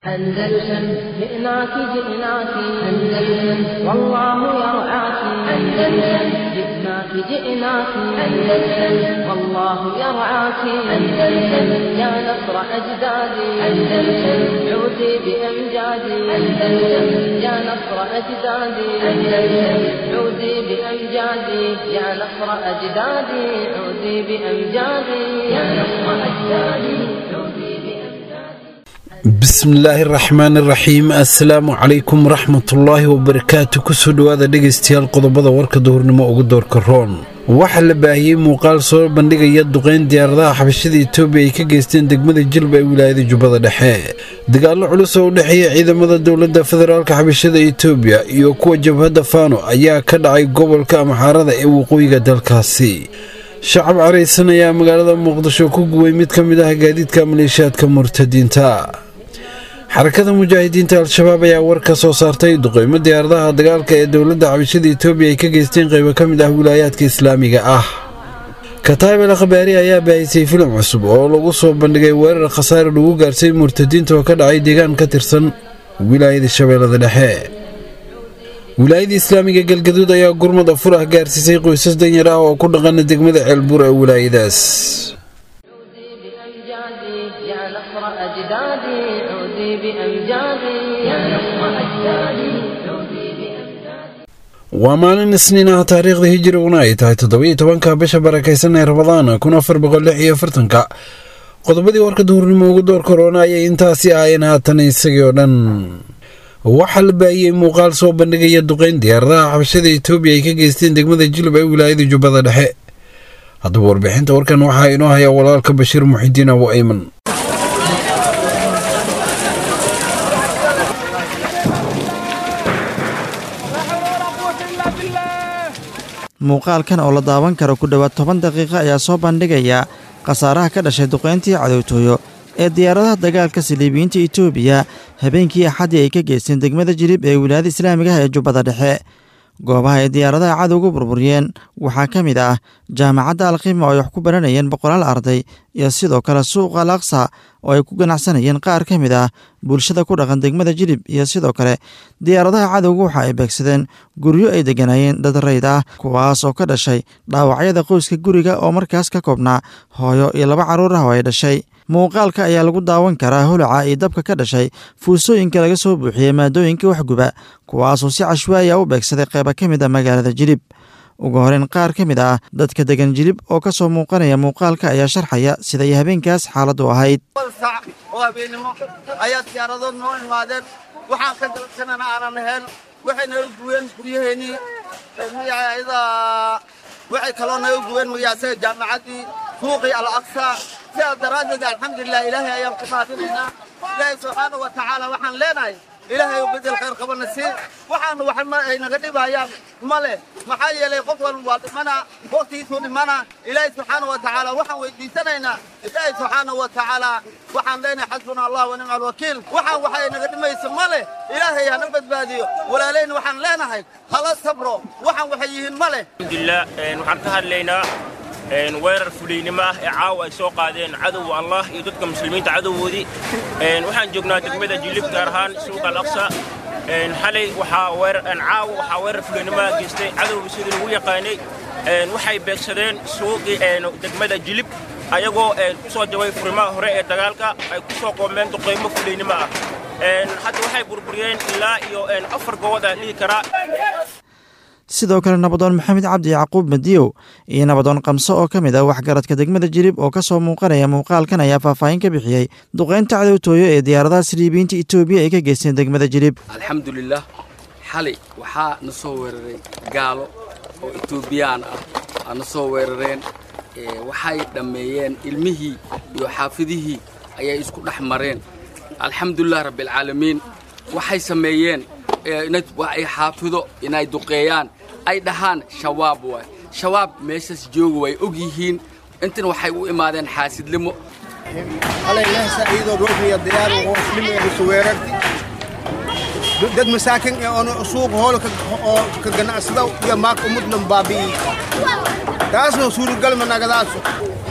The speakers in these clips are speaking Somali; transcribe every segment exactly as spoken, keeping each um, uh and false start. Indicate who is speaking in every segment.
Speaker 1: أندلسن جئناك جئناك أندلسن والله يرعاك أندلسن جئناك جئناك أندلسن والله يرعاك أندلسن يا نصر أجدادي أندلسن عودي بأمجادي أندلسن يا نصر أجدادي أندلسن عودي بأمجادي يا نصر أجدادي عودي بأمجادي يا نصر أجدادي عودي
Speaker 2: بسم الله الرحمن الرحيم السلام عليكم ورحمة الله وبركاته كسود هذا دقيستيال قضبضة ورك دورنما ugu doorka roon waxa la baahiyay muuqaal soo bandhigaya duqeyn diyaaradaha xabashada Itoobiya ay ka geysteen degmada Jilba ee wilaayada Jubbada Dhexe dagaalo culus oo u dhaxeeya ciidamada dawladda federaalka xabashada Itoobiya iyo kuwa jabhadda Faano ayaa ka dhacay gobolka Amxaarada ee waqooyiga dalkaasi shacab careysan ayaa magaalada Muqdisho ku guway mid ka mid ah gaadiidka maleeshiyaadka murtadiinta حركة المجاهدين الشباب يا وركة صوصارتي دقيمة دياردها دقالك دولة عبشدة إثيوبيا كجيستين قيمة كمدة ولايات إسلامية آه كتاب الأخبارية يا بايسي فيلم عصب أولو صوب بندقي ورر خسائر لو قارسي مرتدين توكد عيديغان كترسن ولاية الشباب الضحية ولاية الإسلامية قل قدود يا قرمة ضفرة قارسي سيقو يساس دينيرا وكل غنى دقمة البور ولاية داس
Speaker 1: يا نصر أجدادي عودي بأمجادي يا نصر أجدادي عودي بأمجادي
Speaker 2: ومالين السنين تاريخ ذي هجري ونايت هاي تضوية وانكا بشا بركيسان رمضان كنا فر بغلحية فرتنكا قضبدي ورك دور نموغ دور كورونا يا انتاسي آيين هاتني سيغيودن وحل باي موغال سو بندقية دوغين دياردا حبشada Itoobiya ay ka geysteen degmada Jilba ee wilaayada Jubbada Dhexe hadda warbixinta warkan waxa inoo haya walaalka Bashiir Muxidiin Abu Ayman
Speaker 3: muuqaalkan oo la daawan karo ku dhawaad toban daqiiqo ayaa soo bandhigaya khasaaraha ka dhashay duqeyntii cadowtooyo ee diyaaradaha dagaalka Saliibiyiinta Itoobiya habeenkii Axadii ay ka geysteen degmada Jilib ee wilaayada Islaamiga ah ee Jubbada Dhexe goobaha ay diyaaradaha cadowga burburiyeen waxaa ka mid ah jaamacadda Al-Qima oo ay wax ku baranayeen boqolaal arday iyo sidoo kale suuqa Al-Aqsa oo ay ku ganacsanayeen qaar ka mid ah bulshada ku dhaqan degmada Jilib iyo sidoo kale diyaaradaha cadowga waxa ay beegsadeen guryo ay deganayeen dad rayd ah kuwaas oo ka dhashay dhaawacyada qoyska guriga oo markaas ka koobnaa hooyo iyo laba carruur ah oo ay dhashay muuqaalka ayaa lagu daawan karaa holaca iyo dabka ka dhashay fuusooyinka laga soo buuxiyey maadooyinka waxguba kuwaasoo si cashwaaya u beegsaday qayba ka mid ah magaalada Jilib ugu horeyn qaar ka mid ah dadka degan Jilib oo ka soo muuqanaya muuqaalka ayaa sharxaya sida ay habeenkaas xaaladdu ahayd
Speaker 4: ayaad diyaarado noo imaadeen waxaan ka dalsanana aanan hel waxay noo guween guryaheennii waxay kaloo noo guween magaasaga jaamacaddii suuqii Al-Aqsa sidaa daraaddeed alxamdulilah ilaahay ayaan ku mahadinaynaa ilaahay subxaanahu wa tacaala waxaan leenahay ilaahay u bedel khayr qabana sii waxaan waxan ma ay naga dhibayaan male maxaa yeelay qof walba waa dhimana waqtigiisu dhimana ilaahay subxaanahu wa tacaala waxaan weydiisanaynaa ilaahay subxaanahu wa tacaala waxaan leenahay xasbuna allah wa nicmal wakiil waxaan waxay naga dhimayso male ilaahay ha na badbaadiyo walaalayna waxaan leenahay hala sabro waxaan waxay yihiin male
Speaker 5: alxamdulilah waxaan ka hadlaynaa een weerar fuliinimo ah ee caawa ay soo qaadeen cadowga Allah iyo dadka muslimiinta cadowgoodii een waxaan joognaa degmada Jilib gaar ahaan suuqa Al-Aqsa een xalay waxa weerar aan caawa waxa weerar fuliinimo ah geystay cadowga sidii lagu yaqaanay een waxay beegsadeen suuqii een degmada Jilib ayagoo een ku soo jaway furimaha hore ee dagaalka ay ku soo qoomeen duqeymo fuliinimo ah een hadda waxay burburiyeen ilaa iyo een afar goobood aan dhigi karaa
Speaker 3: sidoo kale nabadoon maxamed cabdi yacquub madiyow iyo nabadoon qamso oo ka mid ah waxgaradka degmada Jilib oo ka soo muuqanaya muuqaalkan ayaa faahfaahin ka bixiyey duqeynta cadowtooyo ee diyaaradaha Saliibiyiinta Itoobiya ay ka geysteen degmada Jilib
Speaker 6: alxamdulilah xalay waxaa na soo weeraray gaalo oo Itoobiyaan ah ana soo weerareen waxay dhameeyeen ilmihii iyo xaafidihii ayay isku dhex mareen alxamdulilah rabbil caalamiin waxay sameeyeen inay waxay xaafido inay duqeeyaan ay dhahaan shabaab way shabaab meeshas joogo way og yihiin intan waxay u imaadeen xaasidlimo
Speaker 7: alla ilaahay saaciido ruuxiya diyaar oo muslimiin soo weerarti dad masaakin oo suuq hool ka ganacsada iyo maak umudna baabi taasna suuragal ma nagadaas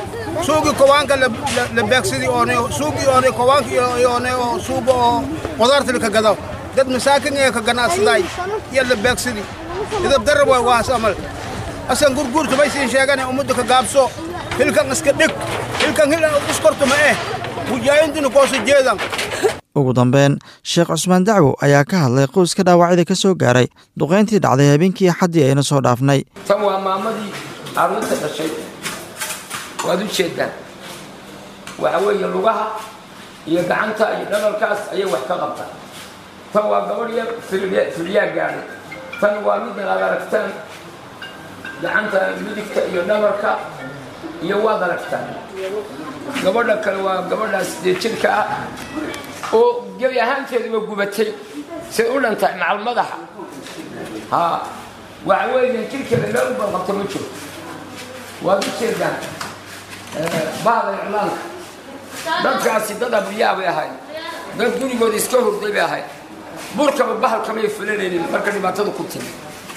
Speaker 7: suuqi kawaanka la beegsidii oonay suuqi oonay kawaanka iyo oonay oo suuq oo qudaarta ka gado dad masaakin ee ka ganacsaday iyo la beegsidii idab darab waa waas amal asan gurgurtu bay siin sheeganay umada ka gaabso hilkan iska dhig hilkan hil iskortu ma eh mujaahidin ko soo jeedan
Speaker 3: ugu dambeyn sheekh Cusmaan Dacwo ayaa ka hadlay qoyska dhaawacida ka soo gaaray duqeyntii dhacday habeenkii xadii ayna soo dhaafnay
Speaker 8: tan waa maamadii arrinta dhashay waad u jeedaan waxa weeye lugaha iyo gacanta iyo dhabarkaas ayay wax ka qabtaan tan waa gabadh yar filiyaa gaaray tan waa mid aad aragtaan gacanta midigta iyo dhabarka iyo waad aragtaan gabadha kale waa gabadhaas jirka ah oo gebi ahaanteedu gubatay sida u dhantay macal madaxa ha waxa weeye jirkeeda meel u qabto ma jiro waa u jeedaan baada iclaanka dadkaasi dad abriyaa bay ahayd dad gurigooda iska hurday bay ahayd burkaba bahalka may fulanaynin marka dhibaatada ku timi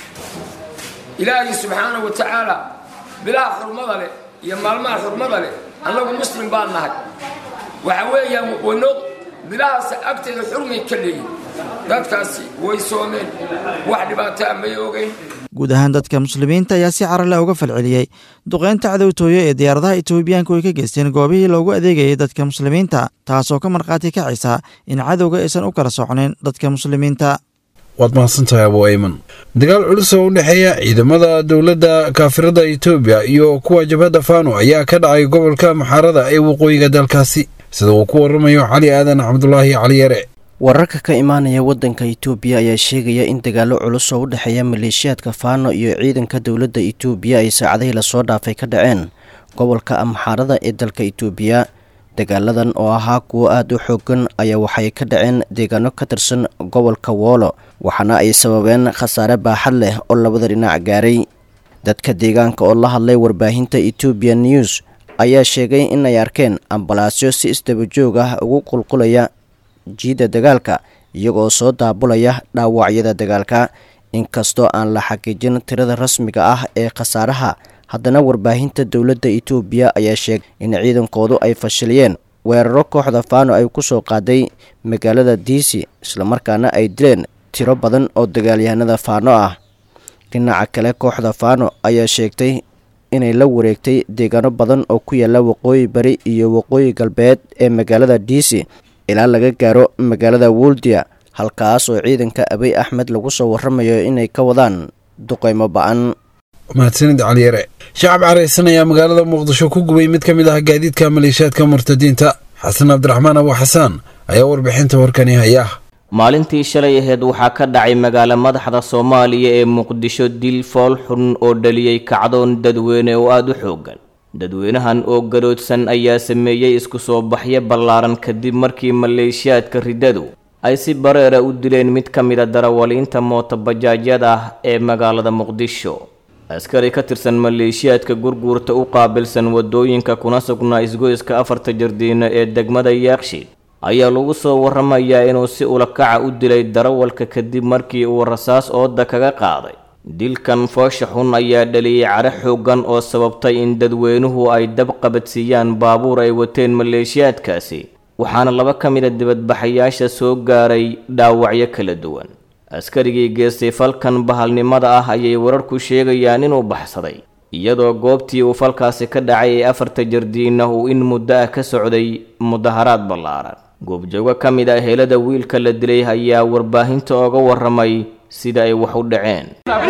Speaker 8: ilaahay subxaanahu wa tacaala bilaha xurmada leh iyo maalmaha xurmada leh annagu muslim baan nahay waxa weeyaan wano bilahaas agteeda xurmay ka leeyihin dadkaasi way soomeen wax dhibaato may ogeyn
Speaker 3: guud ahaan dadka muslimiinta ayaa si carale uga falceliyey duqeynta cadowtooyo ee diyaaradaha Itoobiyaanku ay ka geysteen goobihii loogu adeegayay dadka muslimiinta taasoo ka marqaati kacaysa in cadowga aysan u kala soconin dadka muslimiinta
Speaker 2: waad mahadsantahay Abu Ayman dagaal culus oo u dhexeeya ciidamada dowladda kaafirada Itoobiya iyo kuwa jabhadda Faano ayaa ka dhacay gobolka Maxarada ee waqooyiga dalkaasi sida uu ku waramayo Cali Aadan Cabdullaahi Cali Yare
Speaker 9: wararka ka imaanaya wadanka Itoobiya ayaa sheegaya in dagaalo culus oo u dhexeeya maleeshiyaadka Faano iyo ciidanka dowladda Itoobiya ay saacadaha la soo dhaafay ka dhaceen gobolka Maxarada ee dalka Itoobiya dagaaladan oo ahaa kuwo aad u xoogan ayaa waxay ka dhaceen deegaano ka tirsan gobolka Woolo waxaana ay sababeen khasaare baaxad leh oo labada dhinac gaaray dadka deegaanka oo la hadlay warbaahinta Ethiopian News ayaa sheegay in ay arkeen ambalaasyo si isdaba joog ah ugu qulqulaya jiida dagaalka iyagoo soo daabulaya dhaawacyada dagaalka inkastoo aan la xaqiijin tirada rasmiga ah ee khasaaraha haddana warbaahinta dowladda Itoobiya ayaa sheegay in ciidankoodu ay fashiliyeen weeraro kooxda Faano ay ku soo qaaday magaalada Diisi isla markaana ay dileen tiro badan oo dagaalyahanada Faano ah dhinaca kale kooxda Faano ayaa sheegtay inay la wareegtay deegaano badan oo ku yaala waqooyi bari iyo waqooyi galbeed ee magaalada Diisi ilaa laga gaaro magaalada Woldia halkaas oo ciidanka Abiy Ahmed lagu soo waramayo inay ka wadaan duqeymo ba'an
Speaker 2: mahadsanid Cali Yare shacab careysan ayaa magaalada Muqdisho ku gubay mid ka mid ah gaadiidka maleeshiyaadka murtadiinta Xasan Cabdiraxmaan Abu Xasan ayaa warbixinta warkani haya
Speaker 10: maalintii shalay ahayd waxaa ka dhacay magaalo madaxda Soomaaliya ee Muqdisho dil fool xun oo dhaliyay kacdoon dadweyne oo aad u xoogan dadweynahan oo garoodsan ayaa sameeyay isku soo baxyo ballaaran kadib markii maleeshiyaadka ridadu ay si bareera u dileen mid ka mid ah darawaliinta mootobajaajyada ee magaalada Muqdisho askari ka tirsan maleeshiyaadka gurguurta u qaabilsan wadooyinka kuna sugnaa isgoyska afarta jardiina ee degmada Yaaqshiid ayaa lagu soo waramayaa inuu si ula kaca u dilay darawalka kadib markii uu rasaas ooda kaga qaaday dilkan foosha xun ayaa dhaliyay caro xoogan oo sababtay in dadweynuhu ay dab qabadsiiyaan baabuur ay wateen maleeshiyaadkaasi waxaana laba ka mid ah dibadbaxayaasha soo gaaray dhaawacyo kala duwan askarigii geestay falkan bahalnimada ah ayay wararku sheegayaan inuu baxsaday iyadoo goobtii uu falkaasi ka dhacay ee afarta jardiina uu in muddo ah ka socday mudaharaad ballaaran goobjooga ka mid ah helada wiilka la dilay ayaa warbaahinta uga waramay sida ay wax u dhaceen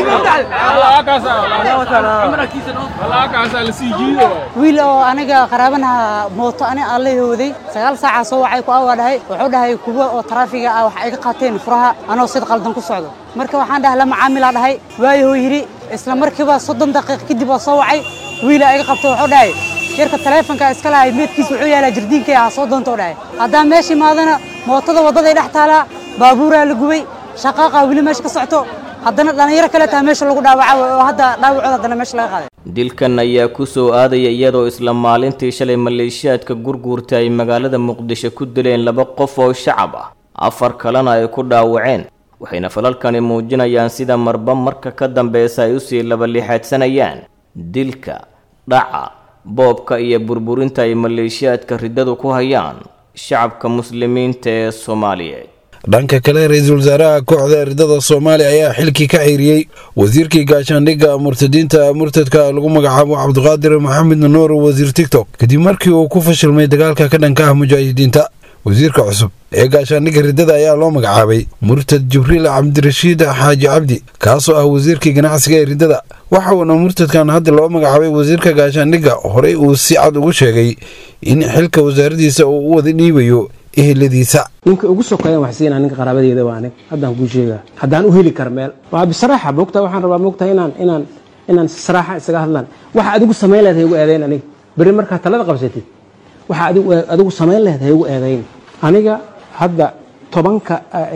Speaker 11: wiil oo aniga qaraabanaha mooto ani aan la hooday sagaal saac soo wacay ku awaadahay wuxuu dhahay kuwa oo taraafiga ah wax ay ka qaateen furaha anoo sid qaldan ku socdo marka waxaan dhahay la macaamila dhahay waayo yiri isla markiiba soddon daqiiqo kadib oo soo wacay wiil ay qabto wuxuu dhahay yarka teleefanka iska lahay meedkiisa wuxuu yaalaa jardiinka ah soo doonto dhahay haddaan meeshii maadana mootada wadada dhex taala baabuura la gubay shaqaaqa wili meesha ka socto haddana dhalinyaro kale taa meesha lagu dhaawacay oo hadda dhaawacooda haddana meesha laga qaaday
Speaker 10: dilkan ayaa ku soo aadaya iyadoo isla maalintii shalay maleeshiyaadka gurguurta ay magaalada Muqdisho ku dileen laba qof oo shacab ah afar kalena ay ku dhaawaceen waxayna falalkani muujinayaan sida marba marka ka dambeeyay ay u sii laba lixaadsanayaan dilka dhaca boobka iyo burburinta ay maleeshiyaadka riddadu ku hayaan shacabka muslimiinta ee Soomaaliyeed.
Speaker 2: dhanka kale ra'iisul wasaaraha kooxda riddada Soomaaliya ayaa xilkii ka xiriyay wasiirkii gaashaandhigga murtadiinta murtadka lagu magacaabo Cabdiqaadir Maxamed Nuur wasiir TikTok kadib markii uu ku fashilmay dagaalka ka dhanka ah mujaahidiinta. wasiirka cusub ee gaashaandhigga riddada ayaa loo magacaabay murtad Jibriil Cabdirashiid Xaaji Cabdi kaasoo ah wasiirkii ganacsiga ee riddada. waxa uu murtadkan hadda loo magacaabay wasiirka gaashaandhigga horey uu si cad ugu sheegay in xilka wasaaradiisa uu u wada dhiibayo eheladiisa.
Speaker 12: ninka ugu sokeeyay wax siinaa ninka qaraabadeeda waa aniga haddaan ku sheegaa haddaan u heli kar meel waa bisraaxa moogtaa waxaan rabaa moogtaa inaan inaan inaan saraaxa isaga hadlaan waxa adigu sameyn lahayd ugu eedeyn aniga bari markaa talada qabsatid waxa adigu adigu sameyn lahayd ugu eedeyn aniga hadda tobanka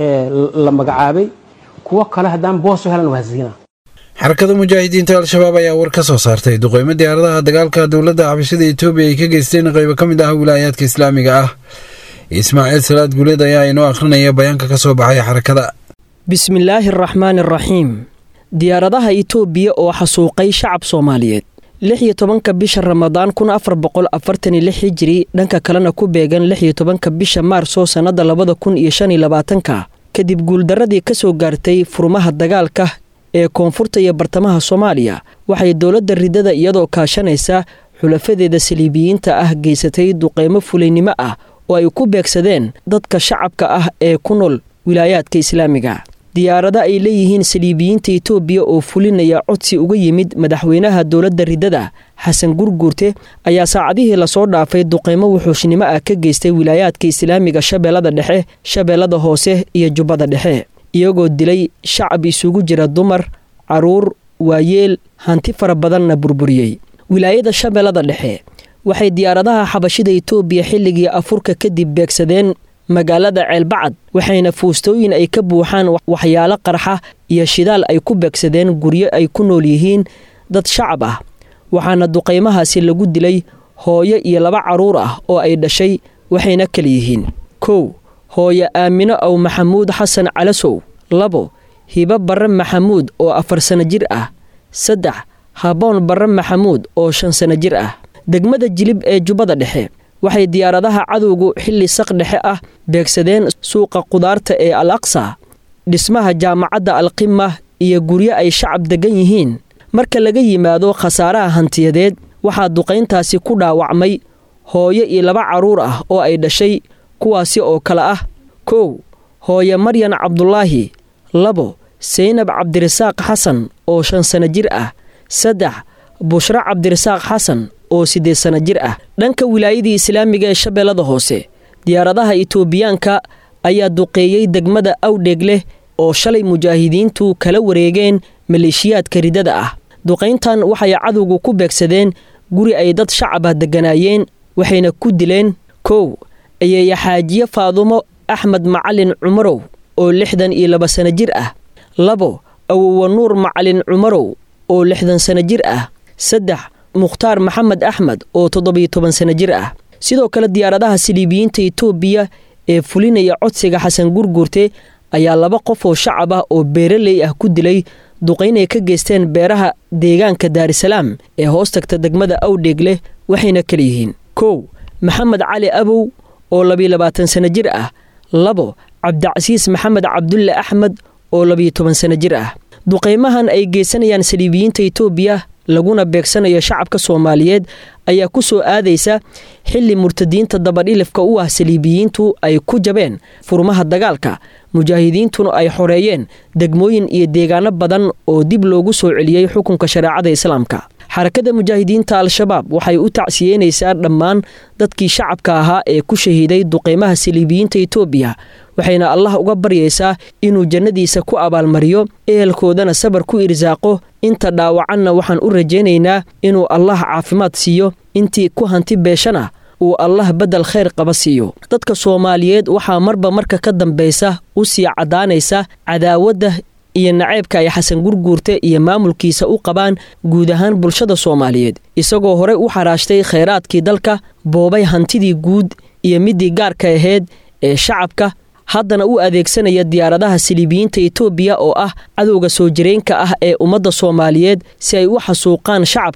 Speaker 12: la magacaabay kuwa kale haddaan boos u helan waa siinaa.
Speaker 2: xarakada mujaahidiinta al-shabaab ayaa war ka soo saartay duqeymo diyaaradaha dagaalka dowladda xabashada Itoobiya ay ka geysteen qaybo ka mid ah wilaayaadka islaamiga ah. ismaaciil salaad guuleed ayaa inoo akhrinaya bayaanka ka soo baxay xarakada.
Speaker 13: bismillaahir rahmaanir rahiim. diyaaradaha Itoobiya oo xasuuqay shacab Soomaaliyeed lix iyo tobanka bisha Ramadaan kun afar boqol afartan iyo lix hijri dhanka kalena ku beegan lix iyo tobanka bisha Maarso sanada labada kun iyo shan iyo labaatanka kadib guuldaradii ka soo gaartay furmaha dagaalka ee koonfurta iyo bartamaha Soomaaliya waxay dowladda riddada iyadoo kaashanaysa xulafadeeda saliibiyiinta ah geysatay duqeymo fuleynimo ah oo ay ku beegsadeen dadka shacabka ah ee ku nool wilaayaadka islaamiga. diyaarada ay leeyihiin saliibiyiinta Itoobiya oo fulinaya codsi uga yimid madaxweynaha dowladda riddada Xasan Gurguurte ayaa saacadihii la soo dhaafay duqeymo wuxuushnimo ah ka geystay wilaayaadka islaamiga Shabeellada Dhexe, Shabeellada Hoose iyo Jubbada Dhexe iyagoo dilay shacab isugu jira dumar, caruur, waayeel, hanti fara badanna burburiyay. wilaayada Shabeellada Dhexe waxay diyaaradaha xabashida Itoobiya xilligii afurka kadib beegsadeen magaalada Ceelbacad waxayna fuustooyin ay ka buuxaan waxyaalo qarxa iyo shidaal ay ku beegsadeen guryo ay ku nool yihiin dad shacab ah waxaana duqeymahaasi lagu dilay hooyo iyo laba caruur ah oo ay dhashay waxayna kala yihiin kow hooyo Aamino aw Maxamuud Xasan Calasow labo Hiba Barre Maxamuud oo afar sano jir ah saddex Haboon Barre Maxamuud oo shan sano jir ah. degmada Jilib ee Jubbada Dhexe waxay diyaaradaha cadowgu xilli saq dhexe ah beegsadeen suuqa qudaarta ee Al-Aqsa, dhismaha jaamacadda Al-Qimma iyo guryo ay shacab degan yihiin. marka laga yimaado khasaaraha hantiyadeed waxaa duqeyntaasi ku dhaawacmay hooyo iyo laba caruur ah oo ay dhashay kuwaasi oo kala ah kow hooyo Maryan Cabdullaahi labo Seynab Cabdirasaaq Xasan oo shan sano jir ah saddex Bushra Cabdirasaaq Xasan oo siddeed sano jir ah. dhanka wilaayadii islaamiga ee Shabeellada Hoose diyaaradaha Itoobiyaanka ayaa duqeeyay degmada Awdheegle oo shalay mujaahidiintu kala wareegeen maleeshiyaadka riddada ah. duqeyntan waxay cadowgu ku beegsadeen guri ay dad shacab ah deganaayeen waxayna ku dileen kow ayeeya Xaajiye Faadumo Axmed Macalin Cumarow oo lixdan iyo laba sano jir ah labo Awowa Nuur Macalin Cumarow oo lixdan sano jir ah saddex Mukhtaar Maxamed Axmed oo toddoba iyo toban sano jir ah. sidoo kale diyaaradaha saliibiyiinta Itoobiya ee fulinaya codsiga Xasan Gurguurte ayaa laba qof oo shacab ah oo beeraley ah ku dilay duqeyn ay ka geysteen beeraha deegaanka Daarisalaam ee hoos tagta degmada Awdheegle waxayna kala yihiin kow Maxamed Cali Abow oo laba iyo labaatan sano jir ah labo Cabdicasiis Maxamed Cabdulle Axmed oo laba iyo toban sano jir ah. duqeymahan ay geysanayaan saliibiyiinta Itoobiya laguna beegsanayo shacabka Soomaaliyeed ayaa ku soo aadaysa xilli murtadiinta dabadhilifka u ah saliibiyiintu ay ku jabeen furmaha dagaalka mujaahidiintuna ay xoreeyeen degmooyin iyo deegaano badan oo dib loogu soo celiyay xukunka shariicada islaamka. xarakada mujaahidiinta al-shabaab waxay u tacsiyeynaysaa dhammaan dadkii shacabka ahaa ee ku shahiiday duqeymaha saliibiyiinta Itoobiya waxayna Allah uga baryaysaa inuu jannadiisa ku abaalmariyo ehelkoodana sabar ku irsaaqo inta dhaawacanna waxaan u rajaynaynaa inuu Allah caafimaad siiyo intii ku hanti beeshana uu Allah badal khayr qaba siiyo. dadka Soomaaliyeed waxaa marba marka ka dambaysa u sii cadaanaysa cadaawadda iyo naceebka ay Xasan Gurguurte iyo maamulkiisa u qabaan guud ahaan bulshada Soomaaliyeed isagoo hore u xaraashtay khayraadkii dalka boobay hantidii guud iyo midii gaarka ahayd ee shacabka haddana u adeegsanaya diyaaradaha saliibiyiinta Itoobiya oo ah cadowga soo jireenka ah ee ummadda Soomaaliyeed si ay u xasuuqaan shacabka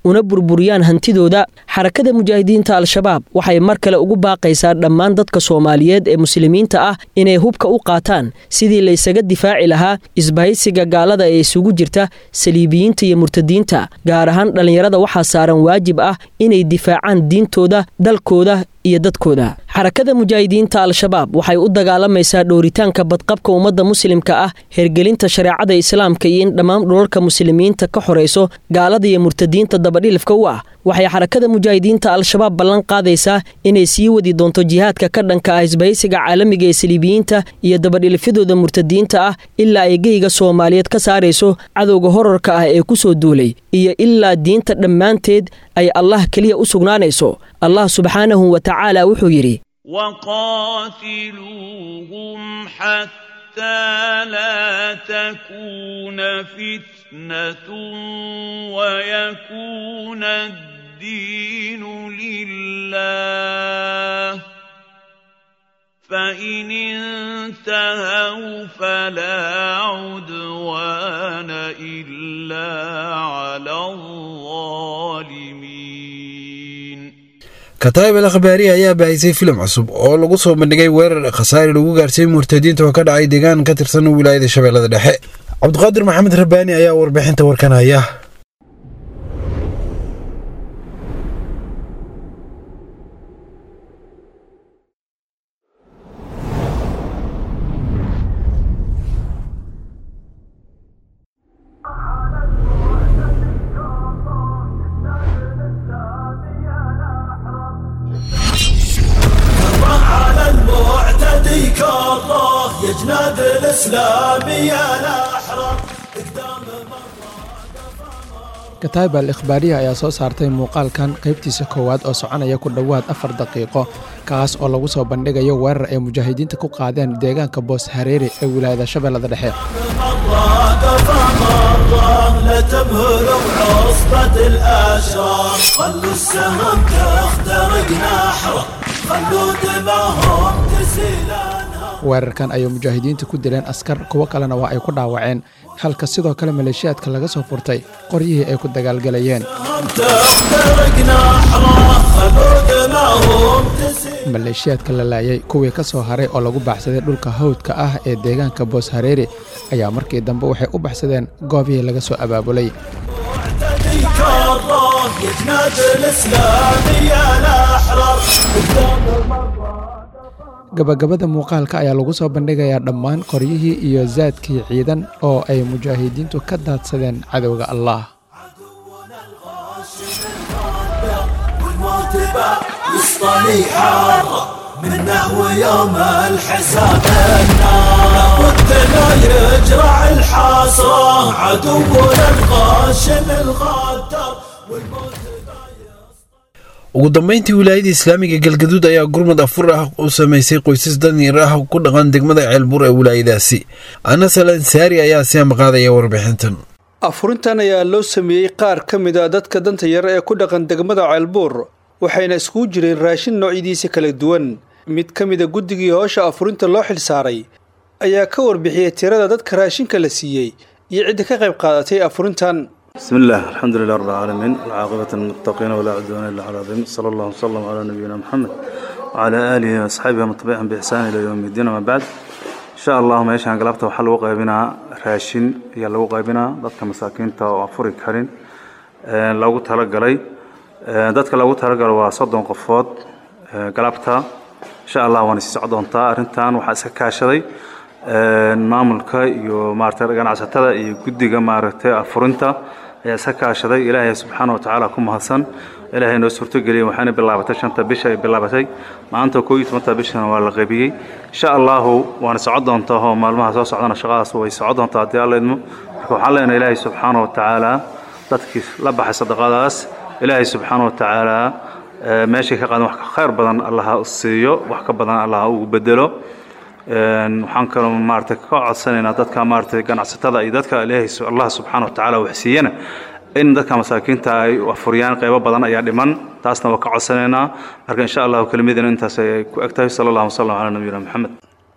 Speaker 13: una burburiyaan hantidooda. xarakada mujaahidiinta al-shabaab waxay mar kale ugu baaqaysaa dhammaan dadka Soomaaliyeed ee muslimiinta ah inay hubka u qaataan sidii la isaga difaaci lahaa isbahaysiga gaalada ee isugu jirta saliibiyiinta iyo murtadiinta. gaar ahaan dhalinyarada waxaa saaran waajib ah inay difaacaan diintooda, dalkooda iyo dadkooda. xarakada mujaahidiinta al-shabaab waxay u dagaalamaysaa dhooritaanka badqabka ummadda muslimka ah, hergelinta shareecada islaamka iyo in dhammaan dhulalka muslimiinta ka xoreyso gaalada iyo murtadiinta dabadhilifka u ah. waxay xarakada mujaahidiinta al-shabaab ballan qaadaysaa inay sii wadi doonto jihaadka ka dhanka ah isbahaysiga caalamiga ee saliibiyiinta iyo dabadhilifyadooda murtadiinta ah ilaa ay geyga Soomaaliyeed ka saarayso cadowga horarka ah ee ku soo duulay iyo ilaa diinta dhammaanteed ay Allah kaliya u sugnaanayso. Allah subxaanahu wa ta'ala wuxuu yiri:
Speaker 14: وقاتلوهم حتى لا تكون فتنة ويكون الدين لله فإن انتهوا فلا عدوان إلا على الظالمين.
Speaker 2: kataib al-akhbaari ayaa baahisay filim cusub oo lagu soo bandhigay weerar khasaare lagu gaarsiiyay murtadiinta oo ka dhacay deegaan ka tirsan wilaayada Shabeellada Dhexe. Cabdiqaadir Maxamed Rabbaani ayaa warbixinta warkan haya.
Speaker 15: يجناد الإسلامي الأحرار
Speaker 12: kataib al-ikhbaariya ayaa soo saartay muuqaalkan qaybtiisa koowaad oo soconaya ku dhowaad afar daqiiqo kaas oo lagu soo bandhigayo weerar ay mujaahidiinta ku qaadeen deegaanka Boos Hareeri ee wilaayada Shabeellada Dhexe. weerarkan ayay mujaahidiintu ku dileen askar, kuwo kalena waa ay ku dhaawaceen, halka sidoo kale maleeshiyaadka laga soo furtay qoryihii ay ku dagaalgalayeen. maleeshiyaadka la laayay kuwii ka soo haray oo lagu baxsaday dhulka hawdka ah ee deegaanka Boos Hareeri ayaa markii dambe waxay u baxsadeen goobihii laga soo abaabulay. gabagabada muuqaalka ayaa lagu soo bandhigayaa dhammaan qoryihii iyo zaadkii ciidan oo ay mujaahidiintu ka daadsadeen cadowga Allah.
Speaker 2: ugu dambeyntii wilaayada islaamiga galgaduud ayaa gurmad afur ah u sameysay qoysas danyar ah ku dhaqan degmada ceelbuur ee wilaayadaasi. Anas al-Ansaari ayaa sii maqaadaya warbixintan.
Speaker 16: afurintan ayaa loo sameeyey qaar ka mid ah dadka danta yar ee ku dhaqan degmada ceelbuur, waxayna iskugu jireen raashin noocyadiisa kala duwan. mid ka mid ah guddigii howsha afurinta loo xilsaaray ayaa ka warbixiyay tirada dadka raashinka la siiyey iyo cidda ka qayb qaadatay afurintan.
Speaker 17: بسم الله الحمد لله رب العالمين والعاقبة للمتقين ولا عدوان إلا على الظالمين. صلى الله وسلم على نبينا محمد وعلى آله وأصحابه ومتبعهم بإحسان إلى يوم الدين. وما بعد إن شاء الله ما يشان قلبته وحل وقايبنا راشين يلا وقايبنا ضدك مساكين تا وفور كهرين لو ترجع لي ضدك لو ترجع وصدق قفاض قلبتها إن شاء الله ونسي صعدون تا رنتان وحاسك كاشري maamulka iyo maartay ganacsatada iyo guddiga maartay afurinta ayaa sakaashaday. Ilaahay subxaanahu wa ta'ala ku mahadsan. Ilaahay noo suurto geliyay waxaana bilaabatay shanta bisha ay bilaabatay maanta koob iyo toban bishana waa la qaybiyay. insha Allah waana socod doontaa oo maalmaha soo socdana shaqadaas way socod doontaa hadii Alla idmo. waxaan leenahay Ilaahay subxaanahu wa ta'ala dadkii la baxay sadaqadaas Ilaahay subxaanahu wa ta'ala meeshii ka qaadan wax ka khayr badan Allah u siiyo, wax ka badan Allah ugu bedelo. waxaan kaloo maartay ka codsanaynaa dadka maartay ganacsatada iyo dadka Ilaahay Allah subxaanahu wa ta'ala wax siiyana in dadka masaakiinta ay afuriyaan qaybo badan ayaa dhiman, taasna waa ka codsanaynaa. marka insha Allah kelmadina intaas ay ku agtahay. sallallahu alayhi wa sallam ala nabiyina Muhammad.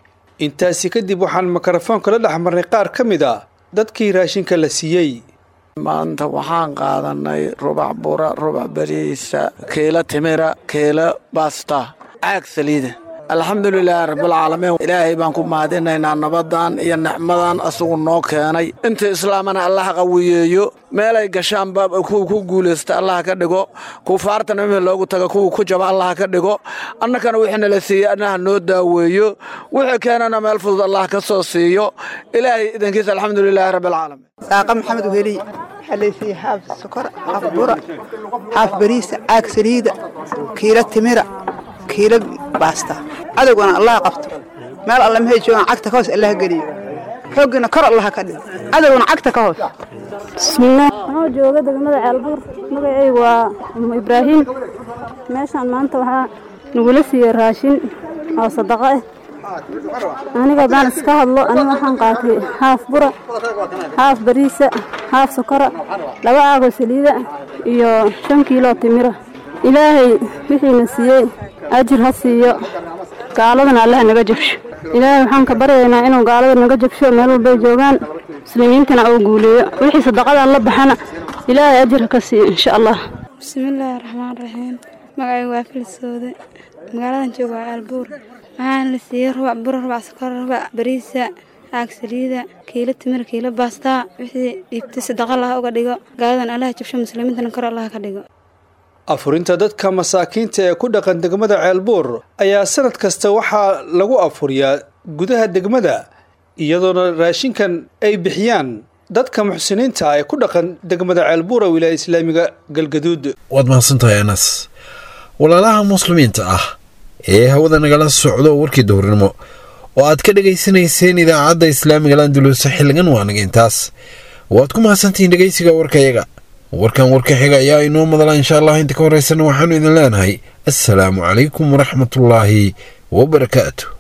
Speaker 16: intaasi kadib waxaan mikrofoonka la dhex marnay qaar ka mid ah dadkii raashinka la siiyey.
Speaker 18: maanta waxaan qaadanay rubac bura rubac bariisa kiilo timira kiilo basta caag saliida alxamdulilaahi rabbilcaalamiin ilaahay baan ku mahadinaynaa nabadan iyo nicmadan asagu noo keenay inta islaamana allah qawiyeeyo meelay gashaanba kuwa ku guulaysta allah ka dhigo kufaartana meel loogu tago kuwa ku jaba allah ka dhigo annakana wixii nala siiyay annaha noo daaweeyo wixii keenana meel fudud allah ka soo siiyo ilaahay idankiisa alxamdulilaahi rabbilcaalamiin
Speaker 19: saaqa maxamed weli xaleysii haaf sokor haaf bura haaf bariisa caag saliida kiilo timira kiilo baasta cadowgana allah qabto meel alla ma joogan cagta ka hoos allah geliyo xoogina kor allah ka dhigo cadowgana cagta ka hoos
Speaker 20: bismillaah waxaan jooga degmada Ceelbuur magacaygu waa Umu Ibraahim meeshaan maanta waxaa nagula siiyay raashin oo sadaqa ah aniga baan iska hadlo aniga waxaan qaatay haaf bura haaf bariisa haaf sokora laba aago saliida iyo shan kiilo timira ilaahay wixiina siiyay ajir ha siiyo gaaladana allah naga jabsho ilaahay waxaan ka baryaynaa inuu gaalada naga jabsho meel walba joogaan muslimiintana uu guuleeyo wixii sadaqada la baxana ilaahay ajir ka siiyo insha Allah
Speaker 21: bismillaahir rahmaanir rahiim magacaygu waa Filsoode magaaladan jooga waa Ceelbuur waxaan la siiyay rubac bur rubac sokor rubac bariisa caag saliida kiilo timir kiilo baasta wixii dhiibtay sadaqa la uga dhigo gaaladan allah jabsho muslimiintana kor allah ka dhigo
Speaker 16: afurinta dadka masaakiinta ee ku dhaqan degmada Ceelbuur ayaa sanad kasta waxaa lagu afuriyaa gudaha degmada iyadoona raashinkan ay bixiyaan dadka muxsiniinta ah ee ku dhaqan degmada Ceelbuur ee wilaayada islaamiga Galgaduud.
Speaker 2: waad mahadsantahay Anas. walaalaha muslimiinta ah ee hawada nagala socdo warkii dowrnimo oo aad ka dhageysanayseen idaacadda islaamiga Landulus xilligan waa naga intaas waad ku mahadsantihiin dhageysiga warkayaga warkan warka xiga ayaa inoo madala insha Allah inta ka horeysana waxaanu idin leenahay assalaamu calaykum waraxmatullaahi wabarakaatuh.